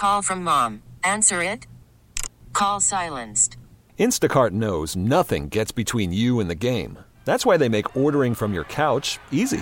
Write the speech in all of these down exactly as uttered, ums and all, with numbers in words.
Call from mom. Answer it. Call silenced. Instacart knows nothing gets between you and the game. That's why they make ordering from your couch easy.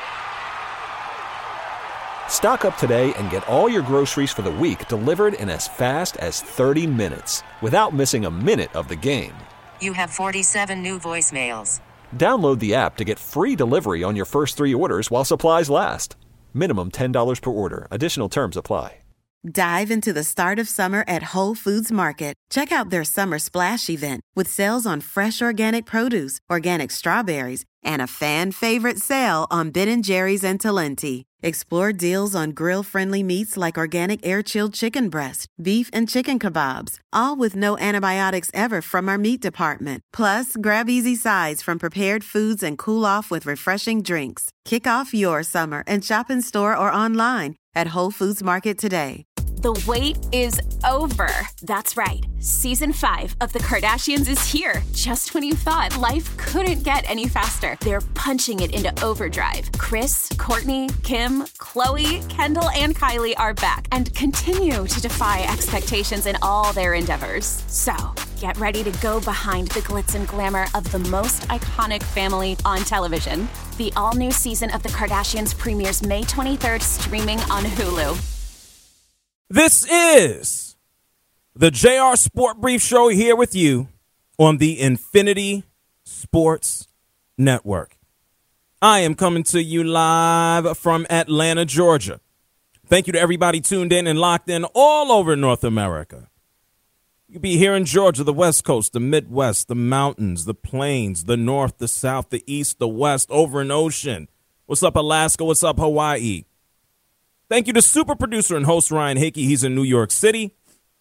Stock up today and get all your groceries for the week delivered in as fast as thirty minutes without missing a minute of the game. You have forty-seven new voicemails. Download the app to get free delivery on your first three orders while supplies last. Minimum ten dollars per order. Additional terms apply. Dive into the start of summer at Whole Foods Market. Check out their Summer Splash event with sales on fresh organic produce, organic strawberries, and a fan-favorite sale on Ben and Jerry's and Talenti. Explore deals on grill-friendly meats like organic air-chilled chicken breast, beef and chicken kebabs, all with no antibiotics ever from our meat department. Plus, grab easy sides from prepared foods and cool off with refreshing drinks. Kick off your summer and shop in store or online at Whole Foods Market today. The wait is over. That's right. Season five of The Kardashians is here. Just when you thought life couldn't get any faster, they're punching it into overdrive. Kris, Kourtney, Kim, Khloe, Kendall, and Kylie are back and continue to defy expectations in all their endeavors. So get ready to go behind the glitz and glamour of the most iconic family on television. The all-new season of The Kardashians premieres May twenty-third, streaming on Hulu. This is the J R Sport Brief Show here with you on the Infinity Sports Network. I am coming to you live from Atlanta, Georgia. Thank you to everybody tuned in and locked in all over North America. You'll be here in Georgia, the West Coast, the Midwest, the mountains, the plains, the North, the South, the East, the West, over an ocean. What's up, Alaska? What's up, Hawaii? Thank you to super producer and host Ryan Hickey. He's in New York City.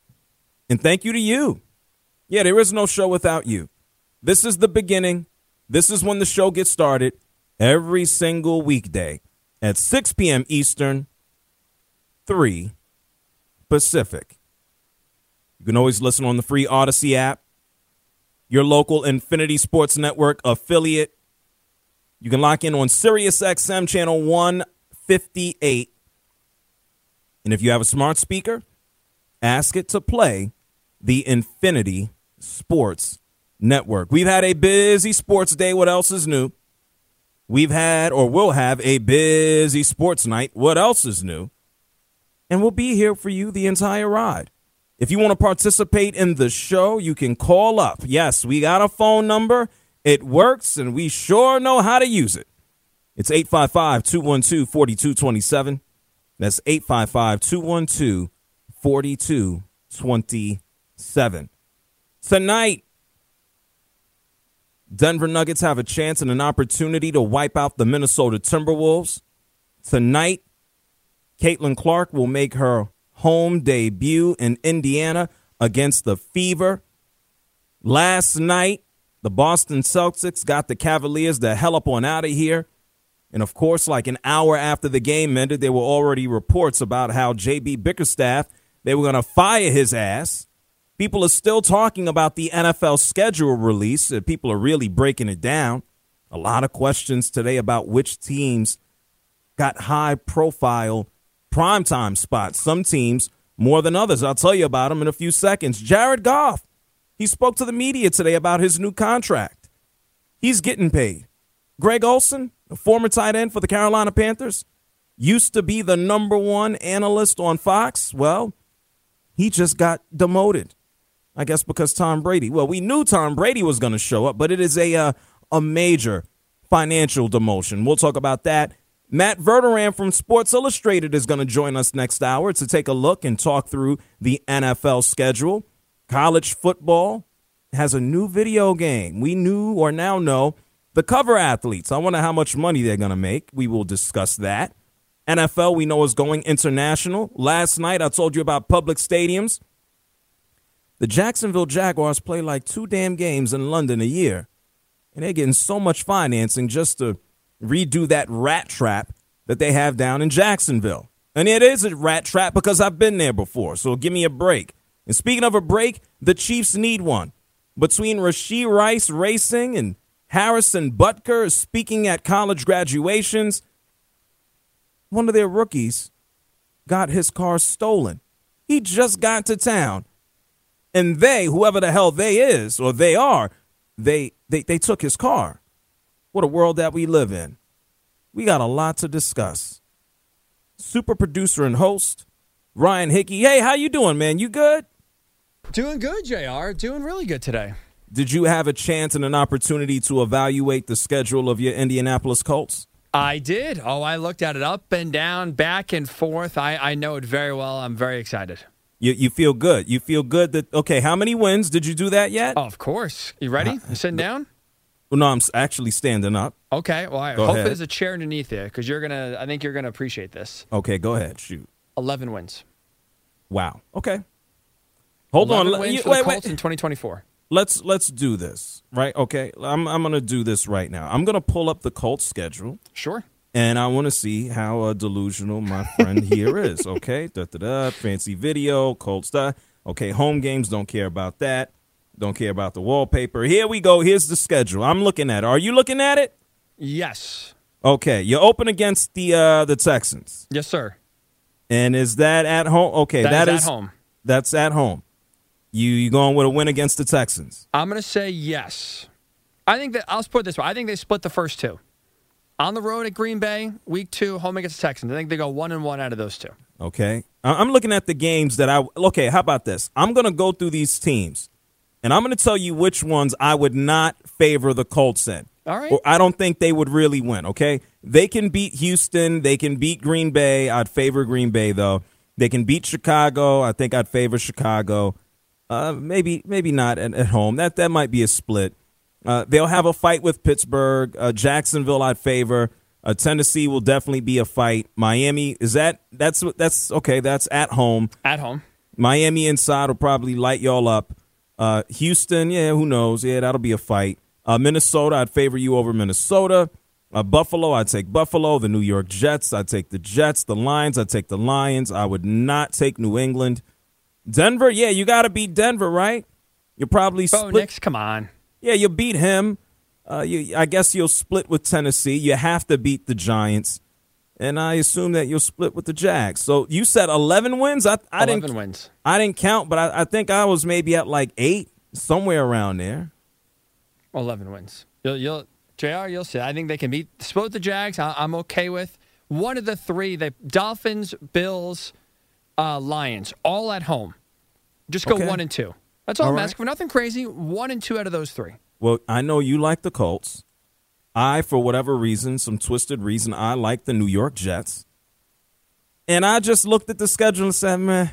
And thank you to you. Yeah, there is no show without you. This is the beginning. This is when the show gets started every single weekday at six p.m. Eastern, three Pacific. You can always listen on the free Odyssey app, your local Infinity Sports Network affiliate. You can lock in on Sirius X M channel one fifty-eight. And if you have a smart speaker, ask it to play the Infinity Sports Network. We've had a busy sports day. What else is new? We've had or will have a busy sports night. What else is new? And we'll be here for you the entire ride. If you want to participate in the show, you can call up. Yes, we got a phone number. It works, and we sure know how to use it. It's eight five five, two one two, four two two seven. That's eight five five, two one two, four two two seven. Tonight, Denver Nuggets have a chance and an opportunity to wipe out the Minnesota Timberwolves. Tonight, Caitlin Clark will make her home debut in Indiana against the Fever. Last night, the Boston Celtics got the Cavaliers the hell up on out of here. And, of course, like an hour after the game ended, there were already reports about how J B Bickerstaff, they were going to fire his ass. People are still talking about the N F L schedule release. People are really breaking it down. A lot of questions today about which teams got high-profile primetime spots. Some teams more than others. I'll tell you about them in a few seconds. Jared Goff, he spoke to the media today about his new contract. He's getting paid. Greg Olsen, a former tight end for the Carolina Panthers, used to be the number one analyst on Fox. Well, he just got demoted, I guess because Tom Brady. Well, we knew Tom Brady was going to show up, but it is a uh, a major financial demotion. We'll talk about that. Matt Verderam from Sports Illustrated is going to join us next hour to take a look and talk through the N F L schedule. College football has a new video game. We knew or now know the cover athletes. I wonder how much money they're going to make. We will discuss that. N F L, we know, is going international. Last night, I told you about public stadiums. The Jacksonville Jaguars play like two damn games in London a year, and they're getting so much financing just to redo that rat trap that they have down in Jacksonville. And it is a rat trap because I've been there before, so give me a break. And speaking of a break, the Chiefs need one. Between Rashee Rice racing and Harrison Butker speaking at college graduations, one of their rookies got his car stolen. He just got to town. And they, whoever the hell they is or they are, they they they took his car. What a world that we live in. We got a lot to discuss. Super producer and host, Ryan Hickey. Hey, how you doing, man? You good? Doing good, J R. Doing really good today. Did you have a chance and an opportunity to evaluate the schedule of your Indianapolis Colts? I did. Oh, I looked at it up and down, back and forth. I, I know it very well. I'm very excited. You you feel good. You feel good that, okay, how many wins? Did you do that yet? Oh, of course. You ready? You sitting down? Well, no, I'm actually standing up. Okay. Well, I Go hope ahead. there's a chair underneath you because you're going to, I think you're going to appreciate this. Okay, go ahead. Shoot. eleven wins. Wow. Okay. Hold on. eleven wins You- for wait, the Colts wait. in twenty twenty-four. Let's let's do this, right? Okay. I'm I'm going to do this right now. I'm going to pull up the Colts schedule. Sure. And I want to see how uh, delusional my friend here is, okay? Da, da, da, fancy video, Colts, da. Okay, home games, don't care about that. Don't care about the wallpaper. Here we go. Here's the schedule. I'm looking at it. Are you looking at it? Yes. Okay, you're open against the uh, the Texans. Yes, sir. And is that at home? Okay, That that is is at home. That's at home. You you going with a win against the Texans? I'm going to say yes. I think that, I'll put it this way. I think they split the first two. On the road at Green Bay, week two, home against the Texans. I think they go one and one out of those two. Okay. I- I'm looking at the games that I. Okay, how about this? I'm going to go through these teams, and I'm going to tell you which ones I would not favor the Colts in. All right. Or I don't think they would really win, okay? They can beat Houston. They can beat Green Bay. I'd favor Green Bay, though. They can beat Chicago. I think I'd favor Chicago. Uh, maybe maybe not at, at home. That that might be a split. Uh, they'll have a fight with Pittsburgh. Uh, Jacksonville, I'd favor. Uh, Tennessee will definitely be a fight. Miami, is that that's that's okay? That's at home. At home. Miami inside will probably light y'all up. Uh, Houston, yeah, who knows? Yeah, that'll be a fight. Uh, Minnesota, I'd favor you over Minnesota. Uh, Buffalo, I'd take Buffalo. The New York Jets, I'd take the Jets. The Lions, I'd take the Lions. I would not take New England. Denver, yeah, you got to beat Denver, right? You'll probably Bo split. Nix, come on. Yeah, you'll beat him. Uh, you, I guess you'll split with Tennessee. You have to beat the Giants. And I assume that you'll split with the Jags. So you said eleven wins? I, I eleven didn't, wins. I didn't count, but I, I think I was maybe at like eight, somewhere around there. eleven wins. You'll, you'll, J R, you'll see. I think they can beat split with the Jags. I, I'm okay with one of the three. They Dolphins, Bills, uh, Lions, all at home. Just go Okay. one and two. That's all, All I'm right. asking for. Nothing crazy. One and two out of those three. Well, I know you like the Colts. I, for whatever reason, some twisted reason, I like the New York Jets. And I just looked at the schedule and said, man,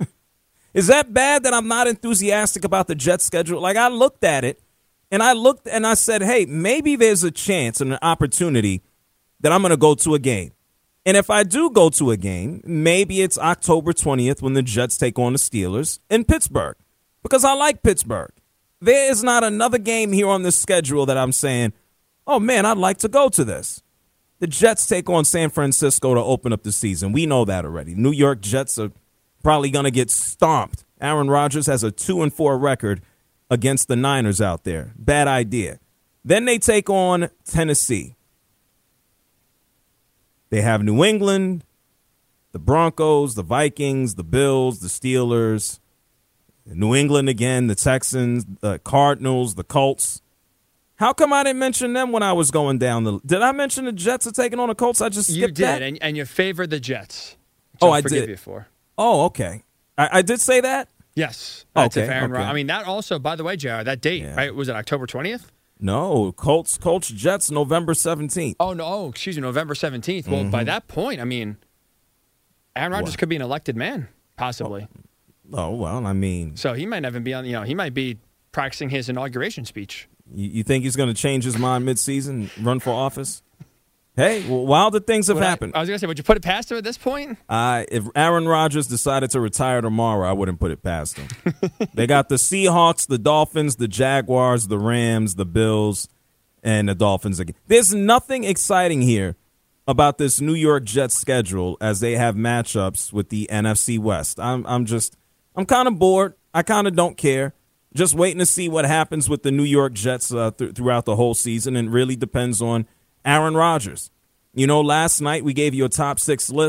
is that bad that I'm not enthusiastic about the Jets schedule? Like, I looked at it, and I looked and I said, hey, maybe there's a chance and an opportunity that I'm going to go to a game. And if I do go to a game, maybe it's October twentieth when the Jets take on the Steelers in Pittsburgh, because I like Pittsburgh. There is not another game here on this schedule that I'm saying, oh, man, I'd like to go to this. The Jets take on San Francisco to open up the season. We know that already. New York Jets are probably going to get stomped. Aaron Rodgers has a two and four record against the Niners out there. Bad idea. Then they take on Tennessee. They have New England, the Broncos, the Vikings, the Bills, the Steelers, New England again, the Texans, the Cardinals, the Colts. How come I didn't mention them when I was going down the? Did I mention the Jets are taking on the Colts? I just skipped You did, that. and, and you favored the Jets. Which Oh, I'll I forgive did. you for. Oh, okay. I, I did say that. Yes. That's Okay, if Aaron okay. Rod- I mean, that also, by the way, J R, that date, Yeah. right? Was it October twentieth? No, Colts, Colts, Jets, November seventeenth. Oh, no. Oh, excuse me, November seventeenth. Well, by that point, I mean, Aaron Rodgers What? could be an elected man, possibly. Oh well, I mean, So he might not even be on, you know, he might be practicing his inauguration speech. you, you think he's going to change his mind midseason, run for office? Hey, well, wilder things have Would I- happened. I, was going to say, would you put it past him at this point? Uh, if Aaron Rodgers decided to retire tomorrow, I wouldn't put it past him. They got the Seahawks, the Dolphins, the Jaguars, the Rams, the Bills, and the Dolphins again. There's nothing exciting here about this New York Jets schedule as they have matchups with the N F C West. I'm I'm just I'm kind of bored. I kind of don't care. Just waiting to see what happens with the New York Jets uh, th- throughout the whole season, and it really depends on Aaron Rodgers. You know, last night we gave you a top six list.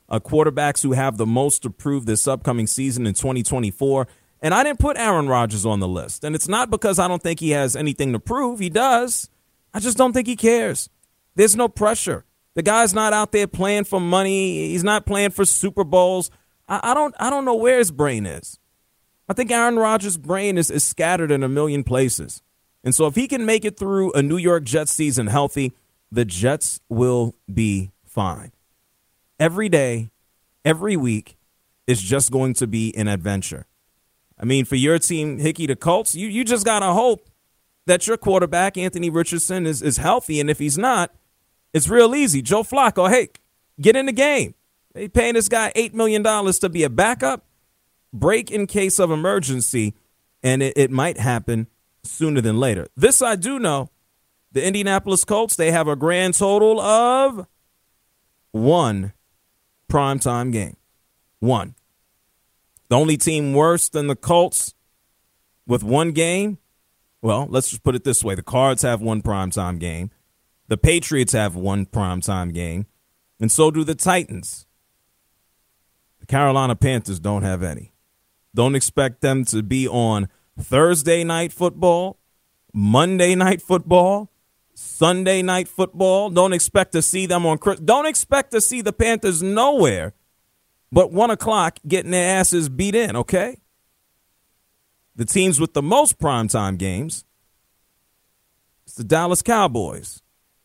uh, quarterbacks who have the most to prove this upcoming season in twenty twenty-four. And I didn't put Aaron Rodgers on the list. And it's not because I don't think he has anything to prove. He does. I just don't think he cares. There's no pressure. The guy's not out there playing for money. He's not playing for Super Bowls. I, I don't I don't know where his brain is. I think Aaron Rodgers' brain is, is scattered in a million places. And so if he can make it through a New York Jets season healthy, the Jets will be fine. Every day, every week is just going to be an adventure. I mean, for your team, Hickey, the Colts, you, you just got to hope that your quarterback, Anthony Richardson, is, is healthy. And if he's not, it's real easy. Joe Flacco, hey, get in the game. They paying this guy eight million dollars to be a backup. Break in case of emergency, and it, it might happen sooner than later. This I do know. The Indianapolis Colts, they have a grand total of one primetime game. One. The only team worse than the Colts with one game, well, let's just put it this way. The Cards have one primetime game. The Patriots have one primetime game. And so do the Titans. The Carolina Panthers don't have any. Don't expect them to be on Thursday night football, Monday night football, Sunday night football. Don't expect to see them on Christmas. Don't expect to see the Panthers nowhere but one o'clock getting their asses beat in, okay? The teams with the most primetime games, it's the Dallas Cowboys,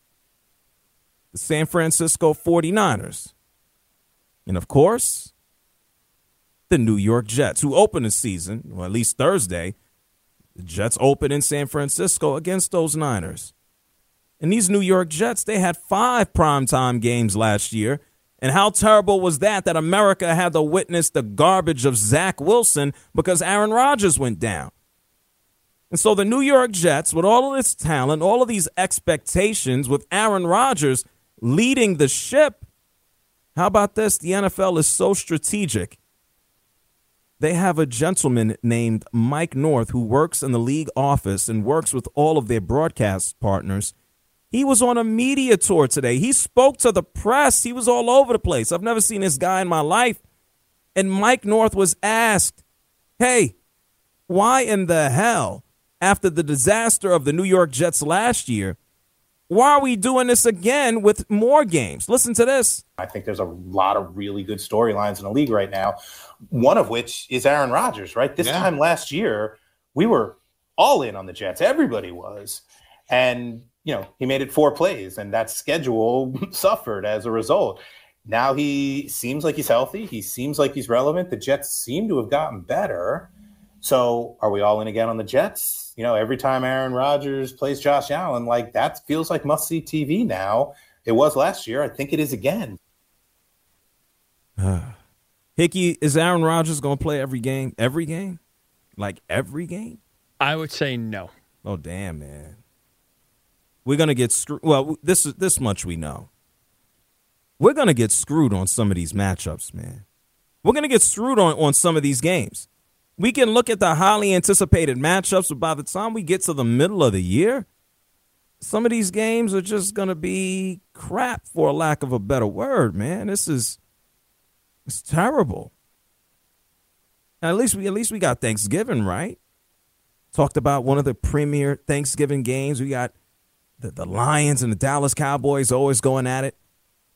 the San Francisco forty-niners, and, of course, the New York Jets, who open the season, or at least Thursday. The Jets open in San Francisco against those Niners. And these New York Jets, they had five primetime games last year. And how terrible was that, that America had to witness the garbage of Zach Wilson because Aaron Rodgers went down. And so the New York Jets, with all of this talent, all of these expectations, with Aaron Rodgers leading the ship, how about this? The N F L is so strategic. They have a gentleman named Mike North who works in the league office and works with all of their broadcast partners. He was on a media tour today. He spoke to the press. He was all over the place. I've never seen this guy in my life. And Mike North was asked, hey, why in the hell, after the disaster of the New York Jets last year, why are we doing this again with more games? Listen to this. I think there's a lot of really good storylines in the league right now, one of which is Aaron Rodgers, right? This yeah. time last year, we were all in on the Jets. Everybody was. And, you know, he made it four plays, and that schedule suffered as a result. Now he seems like he's healthy. He seems like he's relevant. The Jets seem to have gotten better. So are we all in again on the Jets? You know, every time Aaron Rodgers plays Josh Allen, like that feels like must-see T V now. It was last year. I think it is again. Uh, Hickey, is Aaron Rodgers going to play every game? Every game? Like every game? I would say no. Oh, damn, man. We're going to get screwed. Well, this is this much we know. We're going to get screwed on some of these matchups, man. We're going to get screwed on, on some of these games. We can look at the highly anticipated matchups, but by the time we get to the middle of the year, some of these games are just going to be crap, for lack of a better word, man. This is it's terrible. Now, at least we at least we got Thanksgiving, right? Talked about one of the premier Thanksgiving games. We got the, the Lions and the Dallas Cowboys always going at it.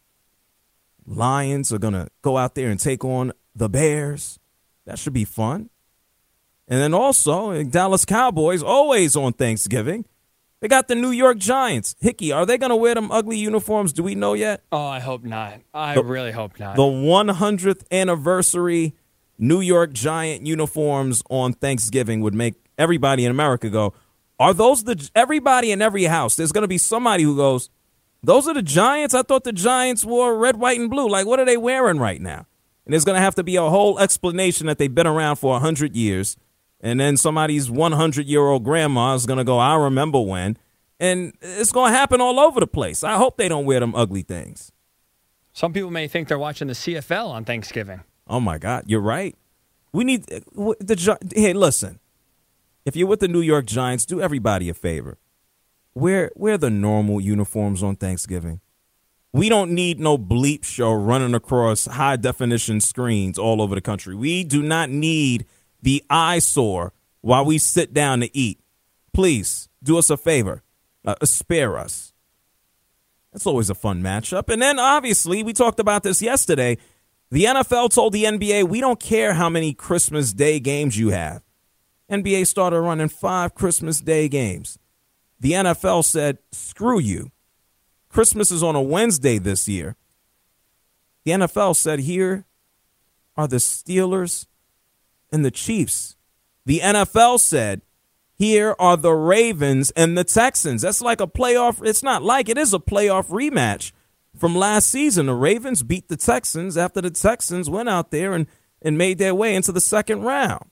Lions are going to go out there and take on the Bears. That should be fun. And then also, Dallas Cowboys, always on Thanksgiving, they got the New York Giants. Hickey, are they going to wear them ugly uniforms? Do we know yet? Oh, I hope not. I the, really hope not. The one hundredth anniversary New York Giant uniforms on Thanksgiving would make everybody in America go, are those the, everybody in every house, there's going to be somebody who goes, those are the Giants? I thought the Giants wore red, white, and blue. Like, what are they wearing right now? And there's going to have to be a whole explanation that they've been around for one hundred years. And then somebody's one hundred-year-old grandma is going to go, I remember when. And it's going to happen all over the place. I hope they don't wear them ugly things. Some people may think they're watching the C F L on Thanksgiving. Oh, my God. You're right. We need the Hey, listen. If you're with the New York Giants, do everybody a favor. Wear, wear the normal uniforms on Thanksgiving. We don't need no bleep show running across high definition screens all over the country. We do not need the eyesore while we sit down to eat. Please do us a favor. Uh, spare us. That's always a fun matchup. And then, obviously, we talked about this yesterday. The N F L told the N B A, we don't care how many Christmas Day games you have. N B A started running five Christmas Day games. The N F L said, screw you. Christmas is on a Wednesday this year. The N F L said, here are the Steelers and the Chiefs. The N F L said, here are the Ravens and the Texans. That's like a playoff. It's not like, it is a playoff rematch from last season. The Ravens beat the Texans after the Texans went out there and, and made their way into the second round.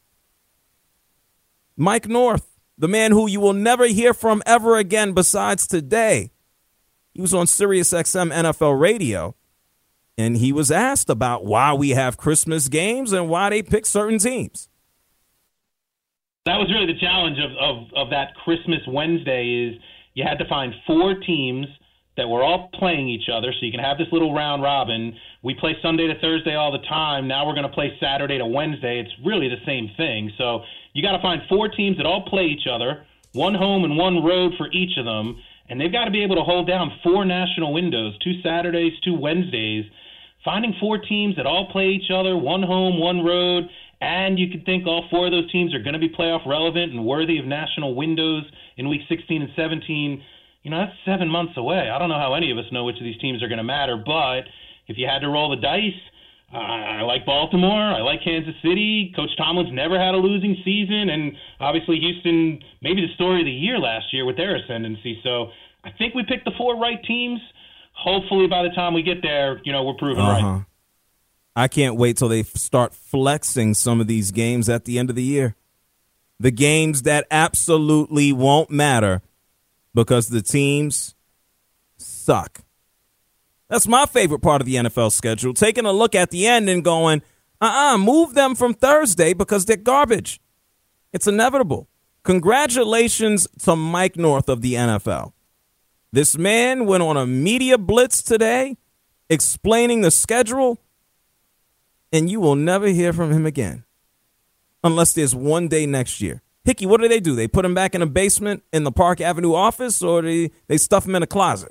Mike North, the man who you will never hear from ever again besides today. He was on Sirius X M N F L radio, and he was asked about why we have Christmas games and why they pick certain teams. That was really the challenge of, of, of that Christmas Wednesday is you had to find four teams that were all playing each other so you can have this little round robin. We play Sunday to Thursday all the time. Now we're going to play Saturday to Wednesday. It's really the same thing. So you got to find four teams that all play each other, one home and one road for each of them, and they've got to be able to hold down four national windows, two Saturdays, two Wednesdays. Finding four teams that all play each other, one home, one road, and you could think all four of those teams are going to be playoff relevant and worthy of national windows in week sixteen and seventeen. You know, that's seven months away. I don't know how any of us know which of these teams are going to matter, but if you had to roll the dice, uh, I like Baltimore. I like Kansas City. Coach Tomlin's never had a losing season, and obviously Houston, maybe the story of the year last year with their ascendancy. So I think we picked the four right teams. Hopefully by the time we get there, you know, we're proven uh-huh. right. I can't wait till they start flexing some of these games at the end of the year. The games that absolutely won't matter because the teams suck. That's my favorite part of the N F L schedule, taking a look at the end and going, uh-uh, move them from Thursday because they're garbage. It's inevitable. Congratulations to Mike North of the N F L. This man went on a media blitz today explaining the schedule, and you will never hear from him again unless there's one day next year. Hickey, what do they do? They put him back in a basement in the Park Avenue office, or they, they stuff him in a closet?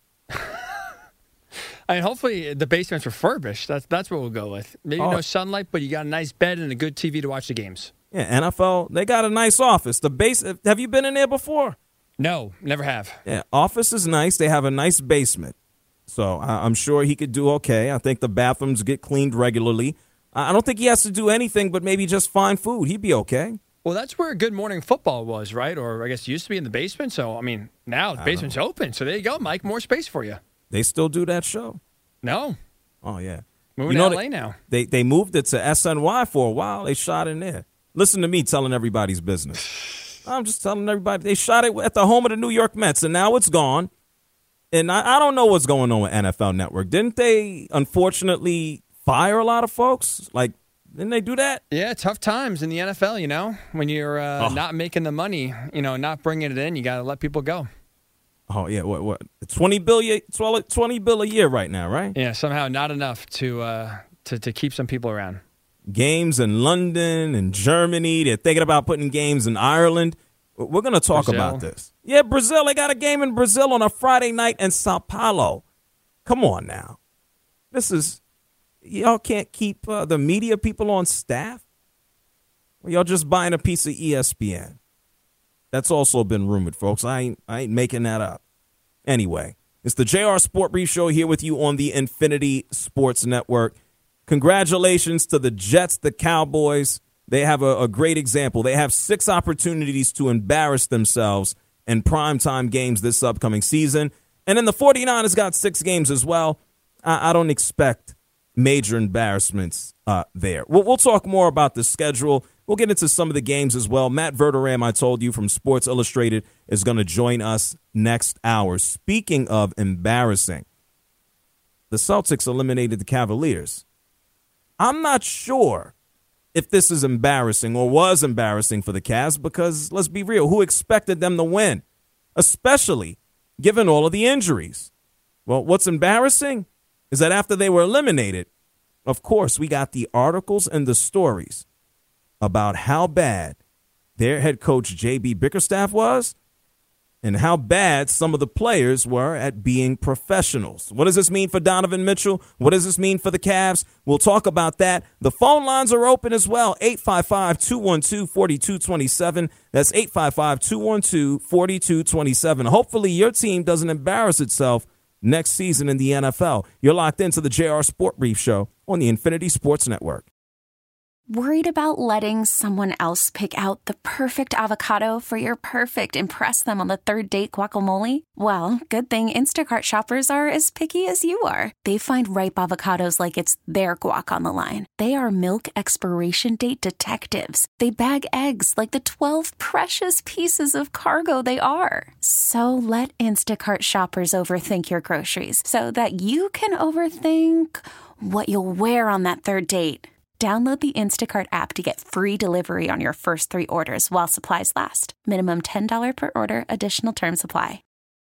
I mean, hopefully the basement's refurbished. That's that's what we'll go with. Maybe oh. no sunlight, but you got a nice bed and a good T V to watch the games. Yeah, N F L, they got a nice office. The base. Have you been in there before? No, never have. Yeah, office is nice. They have a nice basement. So I, I'm sure he could do okay. I think the bathrooms get cleaned regularly. I don't think he has to do anything but maybe just find food. He'd be okay. Well, that's where Good Morning Football was, right? Or I guess it used to be in the basement. So, I mean, now the basement's open. So there you go, Mike. More space for you. They still do that show? No. Oh, yeah. Moving you know, to L A they, now. They, they moved it to S N Y for a while. They shot in there. Listen to me telling everybody's business. I'm just telling everybody. They shot it at the home of the New York Mets, and now it's gone. And I, I don't know what's going on with N F L Network. Didn't they, unfortunately, fire a lot of folks? Like, didn't they do that? Yeah, tough times in the N F L, you know. When you're uh, oh. not making the money, you know, not bringing it in, you got to let people go. Oh, yeah. What? What? twenty billion, twenty bill a year right now, right? Yeah, somehow not enough to uh, to, to keep some people around. Games in London and Germany. They're thinking about putting games in Ireland. We're going to talk Brazil. about this. Yeah, Brazil. They got a game in Brazil on a Friday night in Sao Paulo. Come on now. This is, y'all can't keep uh, the media people on staff? Or y'all just buying a piece of E S P N? That's also been rumored, folks. I ain't, I ain't making that up. Anyway, it's the J R Sport Brief Show here with you on the Infinity Sports Network. Congratulations to the Jets, the Cowboys. They have a, a great example. They have six opportunities to embarrass themselves in primetime games this upcoming season. And then the 49ers got six games as well. I, I don't expect major embarrassments uh, there. We'll, we'll talk more about the schedule. We'll get into some of the games as well. Matt Verderam, I told you, from Sports Illustrated, is going to join us next hour. Speaking of embarrassing, the Celtics eliminated the Cavaliers. I'm not sure if this is embarrassing or was embarrassing for the Cavs because, let's be real, who expected them to win, especially given all of the injuries? Well, what's embarrassing is that after they were eliminated, of course, we got the articles and the stories about how bad their head coach, J B Bickerstaff, was and how bad some of the players were at being professionals. What does this mean for Donovan Mitchell? What does this mean for the Cavs? We'll talk about that. The phone lines are open as well. eight five five, two one two, four two two seven. That's eight five five, two one two, four two two seven. Hopefully your team doesn't embarrass itself next season in the N F L. You're locked into the J R Sport Brief Show on the Infinity Sports Network. Worried about letting someone else pick out the perfect avocado for your perfect impress them on the third date guacamole? Well, good thing Instacart shoppers are as picky as you are. They find ripe avocados like it's their guac on the line. They are milk expiration date detectives. They bag eggs like the twelve precious pieces of cargo they are. So let Instacart shoppers overthink your groceries so that you can overthink what you'll wear on that third date. Download the Instacart app to get free delivery on your first three orders while supplies last. Minimum ten dollars per order. Additional terms apply.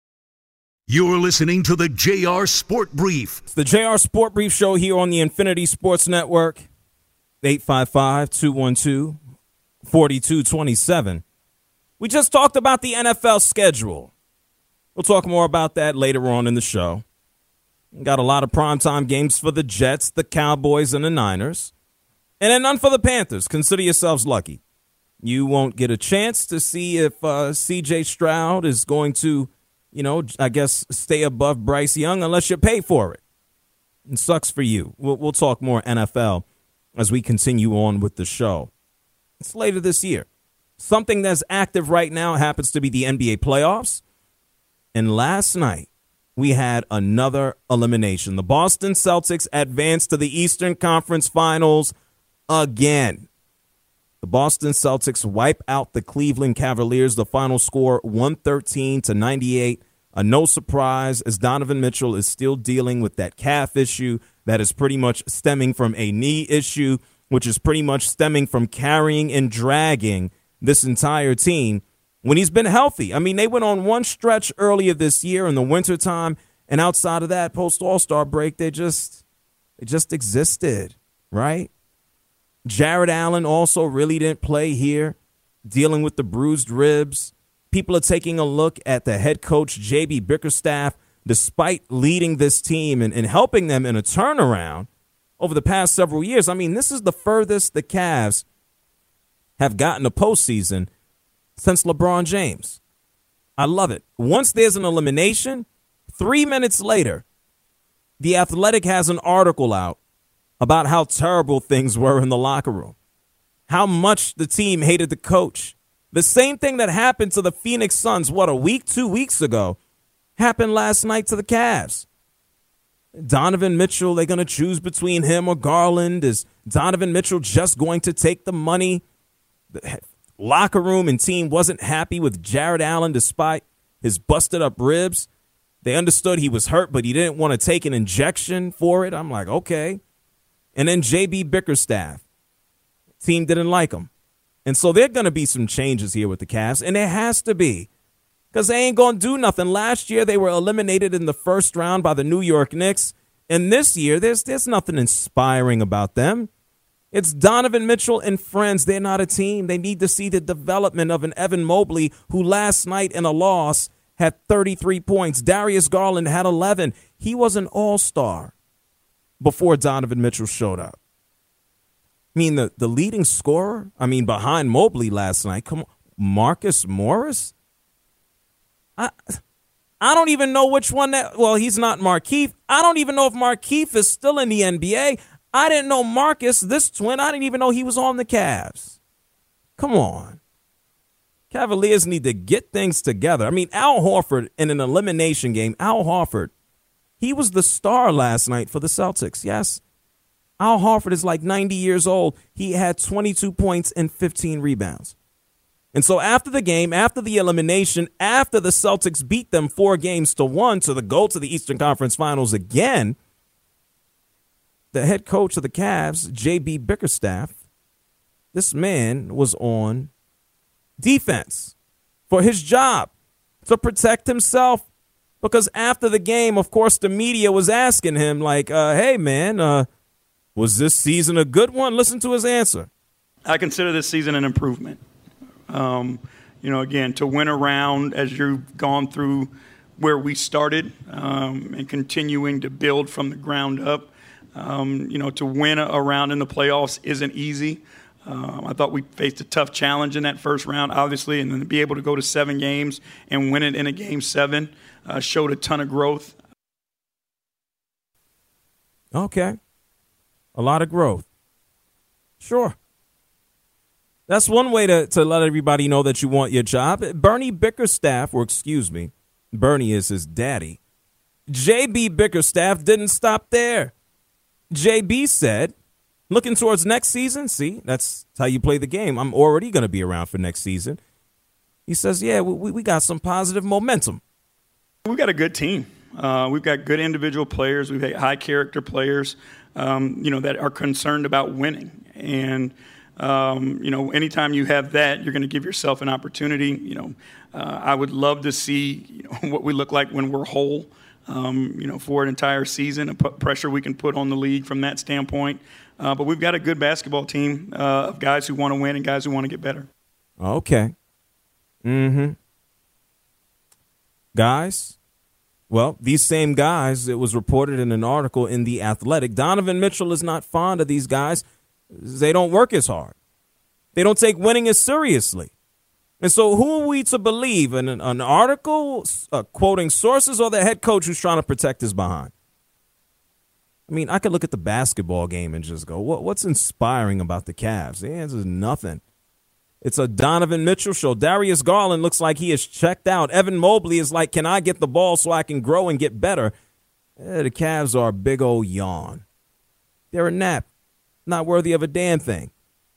You're listening to the J R Sport Brief. It's the J R Sport Brief Show here on the Infinity Sports Network. eight five five, two one two, four two two seven. We just talked about the N F L schedule. We'll talk more about that later on in the show. Got a lot of primetime games for the Jets, the Cowboys, and the Niners. And then none for the Panthers. Consider yourselves lucky. You won't get a chance to see if uh, C J Stroud is going to, you know, I guess stay above Bryce Young unless you pay for it. It sucks for you. We'll, we'll talk more N F L as we continue on with the show. It's later this year. Something that's active right now happens to be the N B A playoffs. And last night, we had another elimination. The Boston Celtics advanced to the Eastern Conference Finals again. The Boston Celtics wipe out the Cleveland Cavaliers. The final score, one thirteen to ninety-eight. A no surprise, as Donovan Mitchell is still dealing with that calf issue that is pretty much stemming from a knee issue, which is pretty much stemming from carrying and dragging this entire team when he's been healthy. I mean, they went on one stretch earlier this year in the wintertime, and outside of that, post-All-Star break, they just, they just existed, right? Jared Allen also really didn't play here, dealing with the bruised ribs. People are taking a look at the head coach, J B Bickerstaff, despite leading this team and, and helping them in a turnaround over the past several years. I mean, this is the furthest the Cavs have gotten a postseason since LeBron James. I love it. Once there's an elimination, three minutes later, The Athletic has an article out about how terrible things were in the locker room, how much the team hated the coach. The same thing that happened to the Phoenix Suns, what, a week, two weeks ago, happened last night to the Cavs. Donovan Mitchell, they're going to choose between him or Garland. Is Donovan Mitchell just going to take the money? The locker room and team wasn't happy with Jared Allen despite his busted up ribs. They understood he was hurt, but he didn't want to take an injection for it. I'm like, okay. And then J B Bickerstaff, team didn't like him. And so there are going to be some changes here with the Cavs, and there has to be, because they ain't going to do nothing. Last year, they were eliminated in the first round by the New York Knicks. And this year, there's there's nothing inspiring about them. It's Donovan Mitchell and friends. They're not a team. They need to see the development of an Evan Mobley, who last night in a loss had thirty-three points. Darius Garland had eleven. He was an all-star before Donovan Mitchell showed up. I mean, the, the leading scorer, I mean, behind Mobley last night, come on, Marcus Morris? I I don't even know which one that, well, he's not Markieff. I don't even know if Markieff is still in the N B A. I didn't know Marcus, this twin, I didn't even know he was on the Cavs. Come on. Cavaliers need to get things together. I mean, Al Horford in an elimination game, Al Horford, he was the star last night for the Celtics, yes. Al Horford is like ninety years old. He had twenty-two points and fifteen rebounds. And so after the game, after the elimination, after the Celtics beat them four games to one to the go to the Eastern Conference Finals again, the head coach of the Cavs, J B Bickerstaff, this man was on defense for his job to protect himself, Because after the game, of course, the media was asking him, like, uh, hey, man, uh, was this season a good one? Listen to his answer. I consider this season an improvement. Um, you know, again, to win a round as you've gone through where we started um, and continuing to build from the ground up, um, you know, to win a, a round in the playoffs isn't easy. Um, I thought we faced a tough challenge in that first round, obviously, and then to be able to go to seven games and win it in a game seven uh, showed a ton of growth. Okay. A lot of growth. Sure. That's one way to, to let everybody know that you want your job. Bernie Bickerstaff, or excuse me, Bernie is his daddy. J B Bickerstaff didn't stop there. J B said, looking towards next season, see, that's how you play the game. I'm already going to be around for next season. He says, yeah, we, we got some positive momentum. We've got a good team. Uh, we've got good individual players. We've got high-character players, um, you know, that are concerned about winning. And, um, you know, anytime you have that, you're going to give yourself an opportunity. You know, uh, I would love to see you know, what we look like when we're whole, um, you know, for an entire season, and put pressure we can put on the league from that standpoint. Uh, but we've got a good basketball team uh, of guys who want to win and guys who want to get better. Okay. Mm-hmm. Guys, well, these same guys, it was reported in an article in The Athletic, Donovan Mitchell is not fond of these guys. They don't work as hard. They don't take winning as seriously. And so who are we to believe? An, an article uh, quoting sources or the head coach who's trying to protect his behind? I mean, I could look at the basketball game and just go, what, what's inspiring about the Cavs? The answer is nothing. It's a Donovan Mitchell show. Darius Garland looks like he is checked out. Evan Mobley is like, can I get the ball so I can grow and get better? Eh, the Cavs are a big old yawn. They're a nap. Not worthy of a damn thing.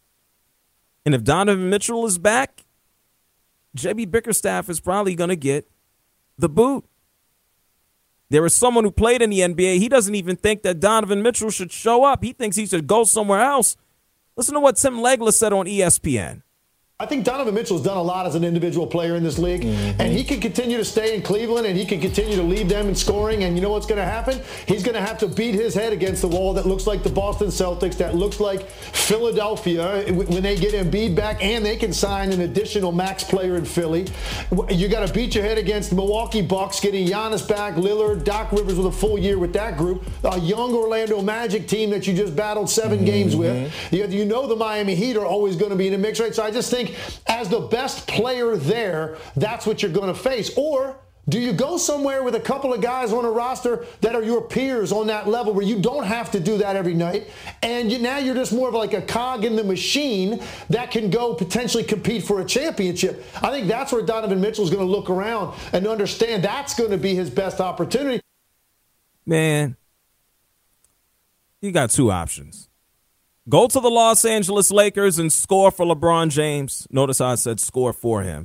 And if Donovan Mitchell is back, J B Bickerstaff is probably going to get the boot. There is someone who played in the N B A. He doesn't even think that Donovan Mitchell should show up. He thinks he should go somewhere else. Listen to what Tim Legler said on E S P N. I think Donovan Mitchell's done a lot as an individual player in this league, mm-hmm. and he can continue to stay in Cleveland, and he can continue to lead them in scoring, and you know what's going to happen? He's going to have to beat his head against the wall that looks like the Boston Celtics, that looks like Philadelphia when they get Embiid back, and they can sign an additional max player in Philly. You got to beat your head against the Milwaukee Bucks, getting Giannis back, Lillard, Doc Rivers with a full year with that group, a young Orlando Magic team that you just battled seven mm-hmm. games with. You, you know the Miami Heat are always going to be in the mix, right? So I just think as the best player there, that's what you're going to face. Or do you go somewhere with a couple of guys on a roster that are your peers on that level where you don't have to do that every night, and you, now you're just more of like a cog in the machine that can go potentially compete for a championship? I think that's where Donovan Mitchell is going to look around and understand that's going to be his best opportunity. Man, you got two options. Go to the Los Angeles Lakers and score for LeBron James. Notice how I said score for him.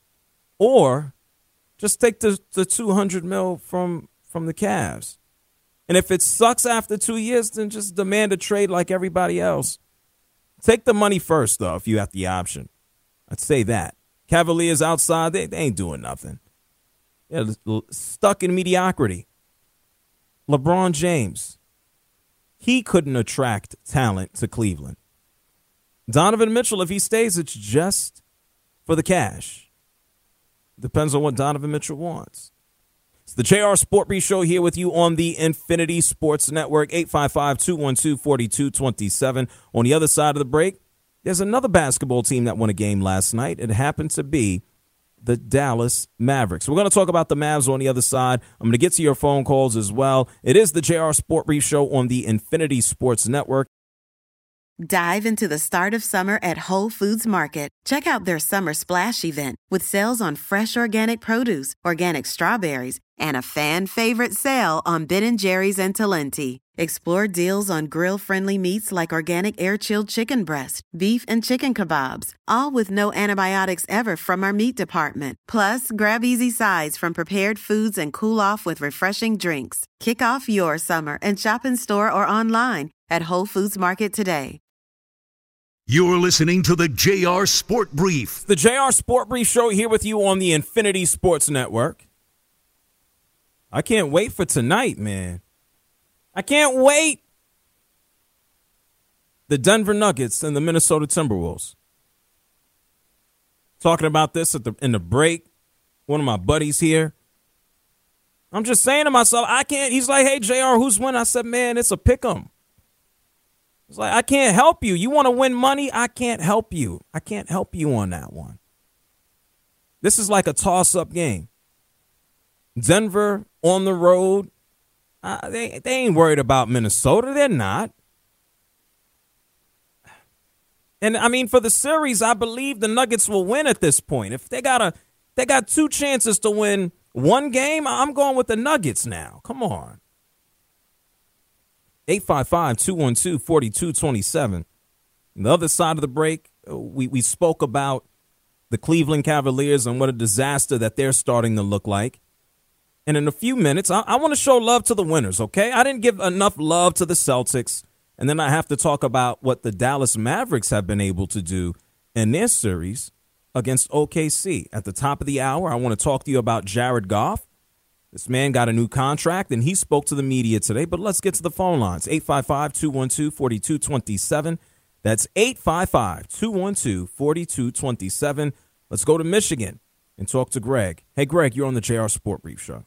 Or just take the, the two hundred mil from, from the Cavs. And if it sucks after two years, then just demand a trade like everybody else. Take the money first, though, if you have the option. I'd say that. Cavaliers outside, they, they ain't doing nothing. They're stuck in mediocrity. LeBron James. He couldn't attract talent to Cleveland. Donovan Mitchell, if he stays, it's just for the cash. Depends on what Donovan Mitchell wants. It's the J R Sport Brief Show here with you on the Infinity Sports Network, eight five five, two one two, four two two seven. On the other side of the break, there's another basketball team that won a game last night. It happened to be the Dallas Mavericks. We're going to talk about the Mavs on the other side. I'm going to get to your phone calls as well. It is the J R Sport Brief Show on the Infinity Sports Network. Dive into the start of summer at Whole Foods Market. Check out their Summer Splash event with sales on fresh organic produce, organic strawberries, and a fan-favorite sale on Ben and Jerry's and Talenti. Explore deals on grill-friendly meats like organic air-chilled chicken breast, beef and chicken kebabs, all with no antibiotics ever from our meat department. Plus, grab easy sides from prepared foods and cool off with refreshing drinks. Kick off your summer and shop in store or online at Whole Foods Market today. You're listening to the J R Sport Brief. The J R Sport Brief Show here with you on the Infinity Sports Network. I can't wait for tonight, man. I can't wait. The Denver Nuggets and the Minnesota Timberwolves. Talking about this at the in the break. One of my buddies here. I'm just saying to myself, I can't. He's like, hey, J R, who's winning? I said, man, it's a pick 'em. It's like, I can't help you. You want to win money? I can't help you. I can't help you on that one. This is like a toss-up game. Denver on the road. Uh, they, they ain't worried about Minnesota. They're not. And, I mean, for the series, I believe the Nuggets will win at this point. If they got a, they got two chances to win one game, I'm going with the Nuggets now. Come on. eight five five, two one two, four two two seven. On the other side of the break, we, we spoke about the Cleveland Cavaliers and what a disaster that they're starting to look like. And in a few minutes, I, I want to show love to the winners, okay? I didn't give enough love to the Celtics. And then I have to talk about what the Dallas Mavericks have been able to do in their series against O K C. At the top of the hour, I want to talk to you about Jared Goff. This man got a new contract, and he spoke to the media today. But let's get to the phone lines. eight five five, two one two, four two two seven. That's eight five five, two one two, four two two seven. Let's go to Michigan and talk to Greg. Hey, Greg, you're on the J R Sport Brief Show.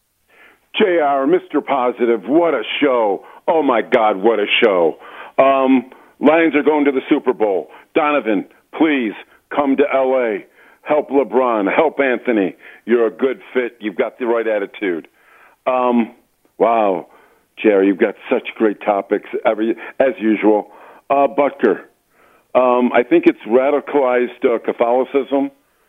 J R, Mister Positive, what a show. Oh, my God, what a show. Um, Lions are going to the Super Bowl. Donovan, please come to L A. Help LeBron. Help Anthony. You're a good fit. You've got the right attitude. Um, wow, Jerry, you've got such great topics, every, as usual. Uh, Butker, um, I think it's radicalized uh, Catholicism.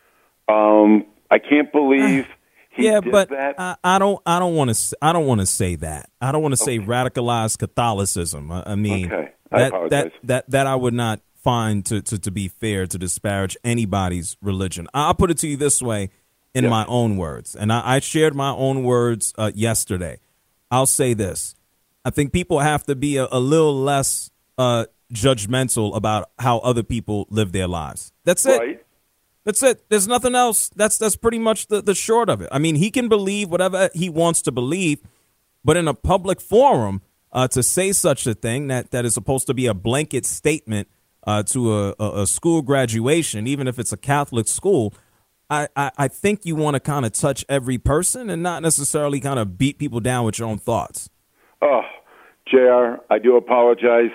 Um, I can't believe he yeah, did but that. I, I don't. I don't want to. I don't want to say that. I don't want to say Okay. radicalized Catholicism. I, I mean, Okay. I that, apologize. that that that I would not find to, to, to be fair to disparage anybody's religion. I'll put it to you this way in Yeah. my own words, and I, I shared my own words uh, yesterday. I'll say this. I think people have to be a, a little less uh, judgmental about how other people live their lives. That's it. Right. That's it. There's nothing else. That's that's pretty much the, the short of it. I mean, he can believe whatever he wants to believe, but in a public forum, uh, to say such a thing that, that is supposed to be a blanket statement uh, to a, a, a school graduation, even if it's a Catholic school, I, I, I think you want to kind of touch every person and not necessarily kind of beat people down with your own thoughts. Oh, J R, I do apologize.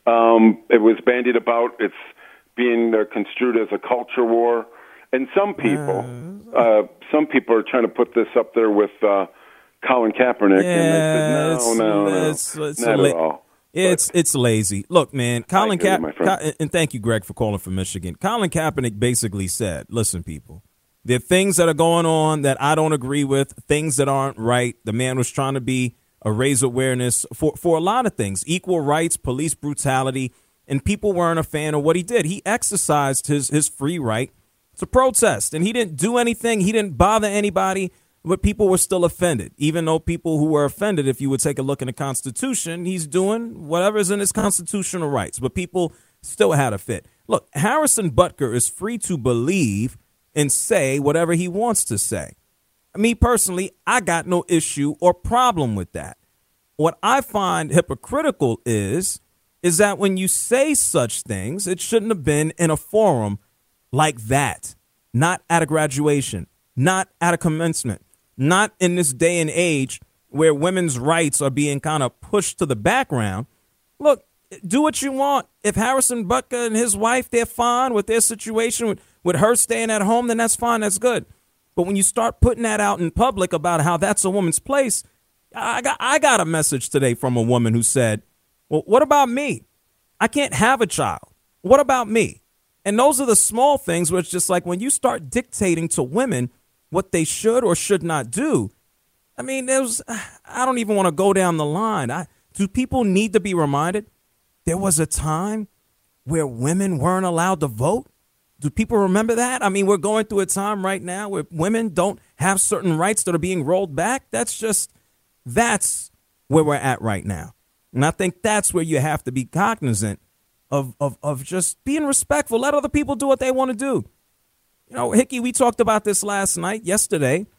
Um, it was bandied about. It's being uh, construed as a culture war. And some people, uh, some people are trying to put this up there with uh, Colin Kaepernick, Yeah, and they it's- said, no, no, no, it's- it's not a la- at all. It's it's lazy. Look, man, Colin hear you, Ka- my friend. Ka- and thank you, Greg, for calling from Michigan. Colin Kaepernick basically said, listen, people, there are things that are going on that I don't agree with, things that aren't right. The man was trying to be a raise awareness for, for a lot of things, equal rights, police brutality, and people weren't a fan of what he did. He exercised his, his free right to protest, and he didn't do anything. He didn't bother anybody, but people were still offended, even though people who were offended, if you would take a look in the Constitution, he's doing whatever's in his constitutional rights, but people still had a fit. Look, Harrison Butker is free to believe and say whatever he wants to say. Me personally, I got no issue or problem with that. What I find hypocritical is, is that when you say such things, it shouldn't have been in a forum like that, not at a graduation, not at a commencement, not in this day and age where women's rights are being kind of pushed to the background. Look, do what you want. If Harrison Butker and his wife, they're fine with their situation, with, with her staying at home, then that's fine, that's good. But when you start putting that out in public about how that's a woman's place, I got, I got a message today from a woman who said, well, what about me? I can't have a child. What about me? And those are the small things where it's just like when you start dictating to women what they should or should not do. I mean, there's, I don't even want to go down the line. I, do people need to be reminded there was a time where women weren't allowed to vote? Do people remember that? I mean, we're going through a time right now where women don't have certain rights that are being rolled back. That's just, that's where we're at right now. And I think that's where you have to be cognizant of, of, of just being respectful. Let other people do what they want to do. You know, Hickey, we talked about this last night, yesterday.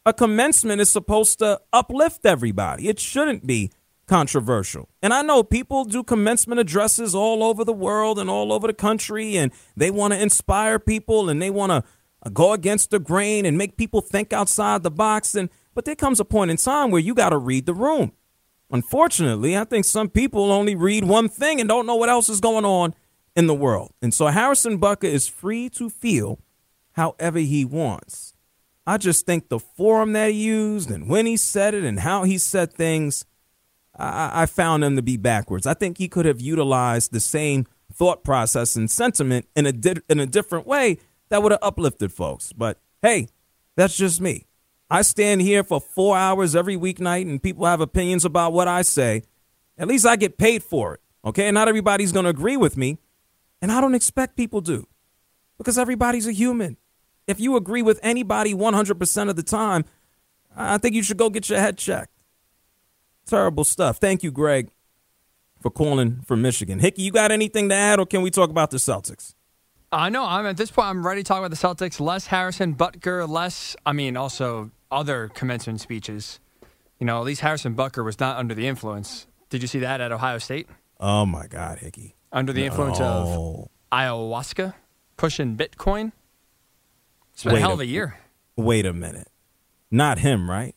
a commencement is supposed to uplift everybody. It shouldn't be controversial. And I know people do commencement addresses all over the world and all over the country, and they want to inspire people and they want to go against the grain and make people think outside the box. And but there comes a point in time where you got to read the room. Unfortunately, I think some people only read one thing and don't know what else is going on in the world. And so Harrison Butker is free to feel however he wants. I just think the forum that he used and when he said it and how he said things, I, I found him to be backwards. I think he could have utilized the same thought process and sentiment in a di- in a different way that would have uplifted folks. But hey, that's just me. I stand here for four hours every weeknight and people have opinions about what I say. At least I get paid for it. Okay, not everybody's going to agree with me. And I don't expect people to, because everybody's a human. If you agree with anybody one hundred percent of the time, I think you should go get your head checked. Terrible stuff. Thank you, Greg, for calling from Michigan. Hickey, you got anything to add, or can we talk about the Celtics? I uh, know. I'm at this point, I'm ready to talk about the Celtics. Less Harrison Butker, less, I mean, also other commencement speeches. You know, at least Harrison Butker was not under the influence. Did you see that at Ohio State? Oh, my God, Hickey. Under the influence no. of ayahuasca, pushing Bitcoin. It's been wait a hell a, of a year. Wait a minute. Not him, right?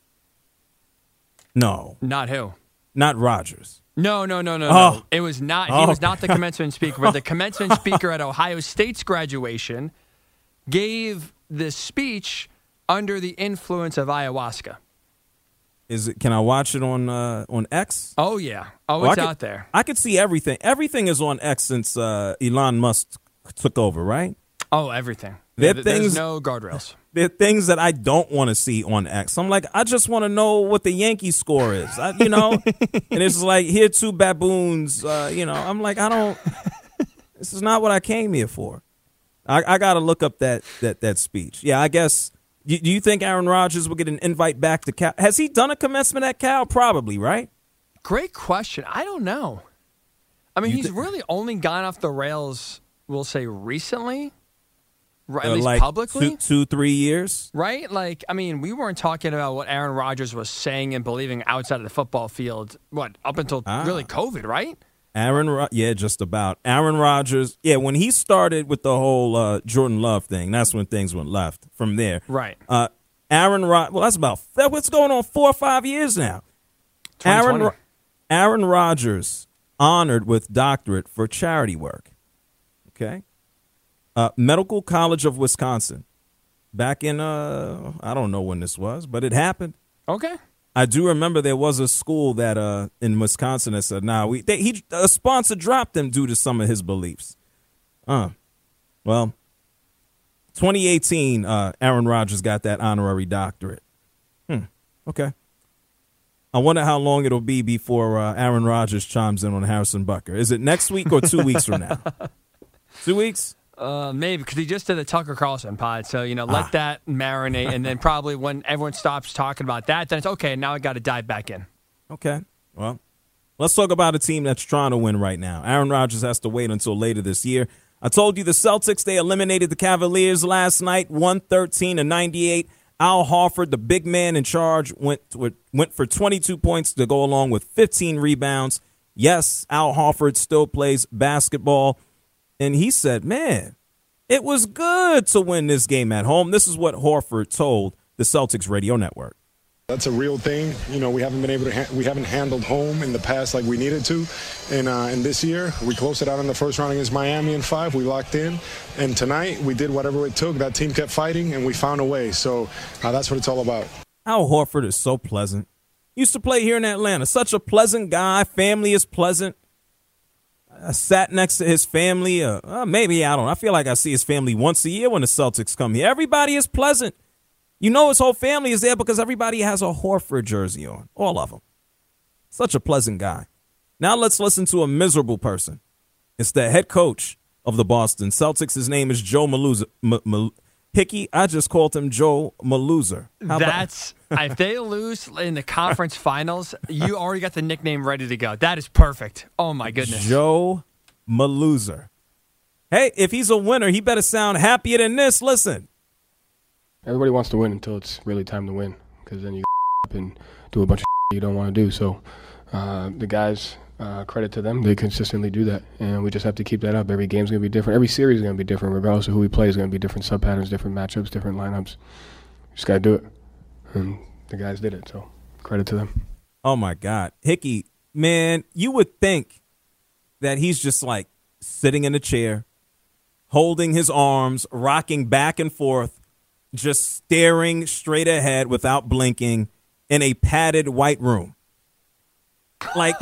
No. Not who? Not Rodgers. No, no, no, no, oh. no. It was not. He oh, was not the commencement speaker, but the commencement speaker at Ohio State's graduation gave the speech under the influence of ayahuasca. Is it? Can I watch it on uh, on X? Oh yeah. Oh, well, it's I could, out there. I could see everything. Everything is on X since uh, Elon Musk took over, right? Oh, everything. There yeah, things, there's no guardrails. There are things that I don't want to see on X. I'm like, I just want to know what the Yankee score is, I, you know? And it's like, here two baboons, uh, you know. I'm like, I don't, this is not what I came here for. I, I got to look up that, that, that speech. Yeah, I guess, do you think Aaron Rodgers will get an invite back to Cal? Has he done a commencement at Cal? Probably, right? Great question. I don't know. I mean, you he's th- really only gone off the rails, we'll say, recently. Right, at uh, least like publicly? Two, two, three years? Right? Like, I mean, we weren't talking about what Aaron Rodgers was saying and believing outside of the football field, what, up until ah. really COVID, right? Aaron, Ro- yeah, just about. Aaron Rodgers, yeah, when he started with the whole uh, Jordan Love thing, that's when things went left from there. Right. Uh, Aaron Rod, well, that's about, what's going on, four or five years now. Aaron, Aaron Rodgers honored with doctorate for charity work. Okay. Uh, Medical College of Wisconsin. Back in, uh, I don't know when this was, but it happened. Okay. I do remember there was a school that uh, in Wisconsin that said, nah, we, they, he, a sponsor dropped him due to some of his beliefs. Uh, well, twenty eighteen, uh, Aaron Rodgers got that honorary doctorate. Hmm. Okay. I wonder how long it'll be before uh, Aaron Rodgers chimes in on Harrison Butker. Is it next week or two weeks from now? Two weeks? Uh, maybe, because he just did the Tucker Carlson pod. So, you know, let ah. that marinate. And then probably when everyone stops talking about that, then it's okay. Now I got to dive back in. Okay. Well, let's talk about a team that's trying to win right now. Aaron Rodgers has to wait until later this year. I told you the Celtics, they eliminated the Cavaliers last night, one thirteen to ninety-eight. Al Horford, the big man in charge, went to, went for twenty-two points to go along with fifteen rebounds. Yes, Al Horford still plays basketball. And he said, man, it was good to win this game at home. This is what Horford told the Celtics radio network. That's a real thing. You know, we haven't been able to, ha- we haven't handled home in the past like we needed to. And, uh, and this year, we closed it out in the first round against Miami in five. We locked in. And tonight, we did whatever it took. That team kept fighting, and we found a way. So uh, that's what it's all about. Al Horford is so pleasant. Used to play here in Atlanta. Such a pleasant guy. Family is pleasant. I sat next to his family. Uh, uh, maybe, I don't know. I feel like I see his family once a year when the Celtics come here. Everybody is pleasant. You know his whole family is there because everybody has a Horford jersey on. All of them. Such a pleasant guy. Now let's listen to a miserable person. It's the head coach of the Boston Celtics. His name is Joe Malooza. M- M- Hickey, I just called him Joe Maloozer. How That's if they lose in the conference finals, you already got the nickname ready to go. That is perfect. Oh my goodness. Joe Maloozer. Hey, if he's a winner, he better sound happier than this. Listen. Everybody wants to win until it's really time to win. because then you up and do a bunch of you don't want to do. So uh, the guys, uh, credit to them, they consistently do that, and we just have to keep that up. Every game's going to be different. Every series is going to be different, regardless of who we play. Is going to be different sub patterns, different matchups, different lineups. Just got to do it, and the guys did it. So credit to them. Oh my God, Hickey, man, you would think that he's just like sitting in a chair, holding his arms, rocking back and forth, just staring straight ahead without blinking in a padded white room. Like,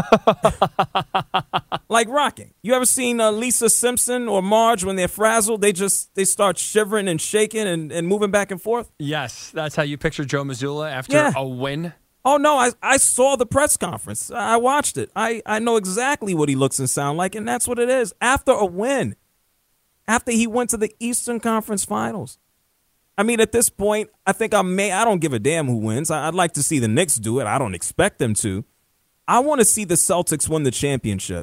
like rocking. You ever seen uh, Lisa Simpson or Marge when they're frazzled? They just, they start shivering and shaking and, and moving back and forth? Yes, that's how you picture Joe Mazzulla after Yeah. a win. Oh, no, I I saw the press conference. I watched it. I, I know exactly what he looks and sounds like, and that's what it is. After a win, after he went to the Eastern Conference Finals. I mean, at this point, I think I may, I don't give a damn who wins. I, I'd like to see the Knicks do it. I don't expect them to. I want to see the Celtics win the championship.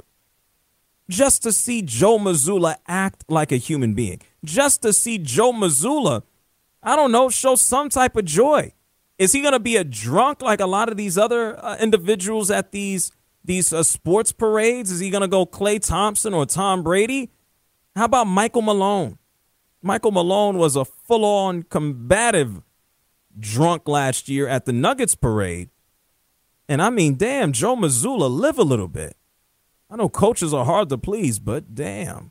Just to see Joe Mazzulla act like a human being. Just to see Joe Mazzulla, I don't know, show some type of joy. Is he going to be a drunk like a lot of these other uh, individuals at these these uh, sports parades? Is he going to go Klay Thompson or Tom Brady? How about Michael Malone? Michael Malone was a full-on combative drunk last year at the Nuggets parade. And I mean, damn, Joe Mazzulla, live a little bit. I know coaches are hard to please, but damn.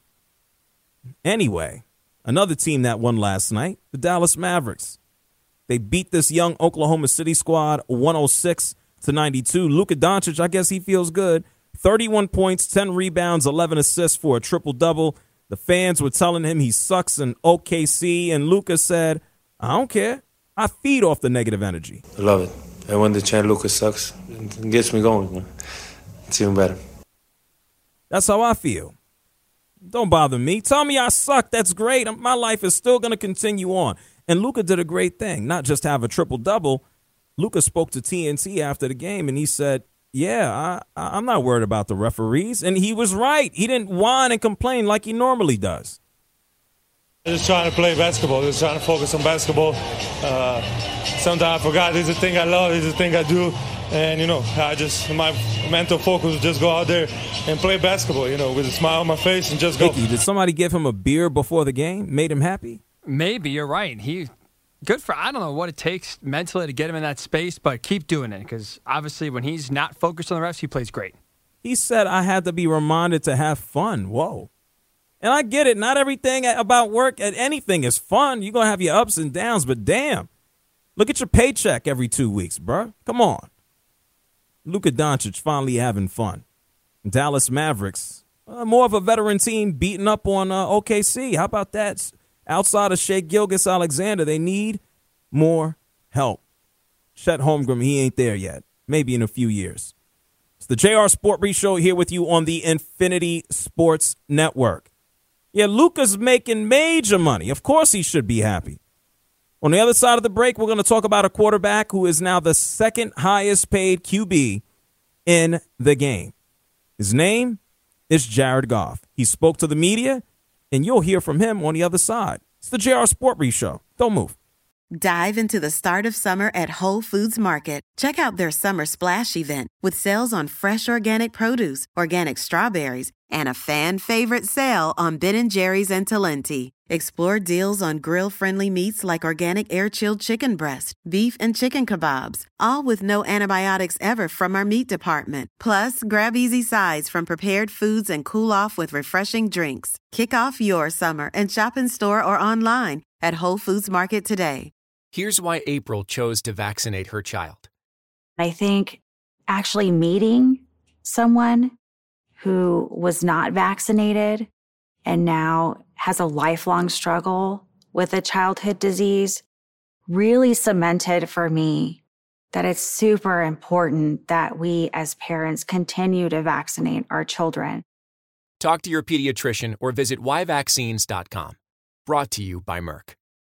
Anyway, another team that won last night, the Dallas Mavericks. They beat this young Oklahoma City squad one oh six to ninety-two. Luka Doncic, I guess he feels good. thirty-one points, ten rebounds, eleven assists for a triple-double. The fans were telling him he sucks in O K C, and Luka said, I don't care. I feed off the negative energy. I love it. And when they chant Luka sucks, it gets me going. It's even better. That's how I feel. Don't bother me. Tell me I suck. That's great. My life is still going to continue on. And Luka did a great thing, not just have a triple-double. Luka spoke to T N T after the game, and he said, yeah, I, I'm not worried about the referees. And he was right. He didn't whine and complain like he normally does. Just trying to play basketball, just trying to focus on basketball. Uh, sometimes I forgot this is the thing I love, this is the thing I do. And, you know, I just, my mental focus was just go out there and play basketball, you know, with a smile on my face and just go. Hickey, did somebody give him a beer before the game? Made him happy? Maybe, you're right. He good for, I don't know what it takes mentally to get him in that space, but keep doing it because obviously when he's not focused on the refs, he plays great. He said, I had to be reminded to have fun. Whoa. And I get it. Not everything about work and anything is fun. You're going to have your ups and downs, but damn. Look at your paycheck every two weeks, bro. Come on. Luka Doncic finally having fun. Dallas Mavericks, uh, more of a veteran team beating up on uh, O K C. How about that? Outside of Shai Gilgeous-Alexander, they need more help. Chet Holmgren, he ain't there yet. Maybe in a few years. It's the J R Sport Brief Show here with you on the Infinity Sports Network. Yeah, Luka's making major money. Of course he should be happy. On the other side of the break, we're going to talk about a quarterback who is now the second highest paid Q B in the game. His name is Jared Goff. He spoke to the media, and you'll hear from him on the other side. It's the J R Sport Brief Show. Don't move. Dive into the start of summer at Whole Foods Market. Check out their summer splash event with sales on fresh organic produce, organic strawberries, and a fan-favorite sale on Ben and Jerry's and Talenti. Explore deals on grill-friendly meats like organic air-chilled chicken breast, beef, and chicken kebabs, all with no antibiotics ever from our meat department. Plus, grab easy sides from prepared foods and cool off with refreshing drinks. Kick off your summer and shop in store or online at Whole Foods Market today. Here's why April chose to vaccinate her child. I think actually meeting someone who was not vaccinated and now has a lifelong struggle with a childhood disease really cemented for me that it's super important that we as parents continue to vaccinate our children. Talk to your pediatrician or visit why vaccines dot com. Brought to you by Merck.